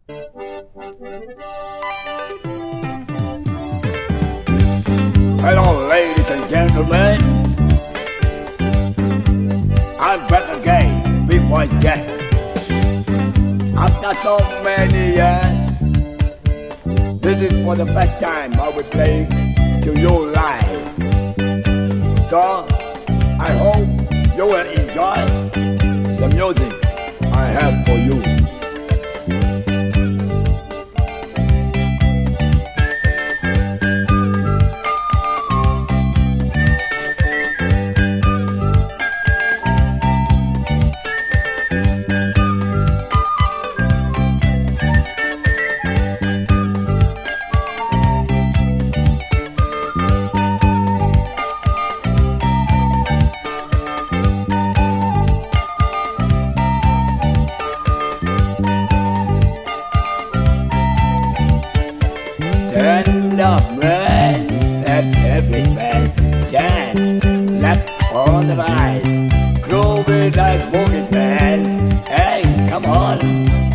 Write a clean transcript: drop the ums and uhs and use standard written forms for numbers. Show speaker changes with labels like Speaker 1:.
Speaker 1: Hello, ladies and gentlemen. I'm back again, Big Voice Jack. After so many years, this is for the first time I will play to you live. So, I hope you will enjoy the music I have for you. Stand up, man, that's heavy, man. Stand, left on the right. Groovy like boogie, man. Hey, come on.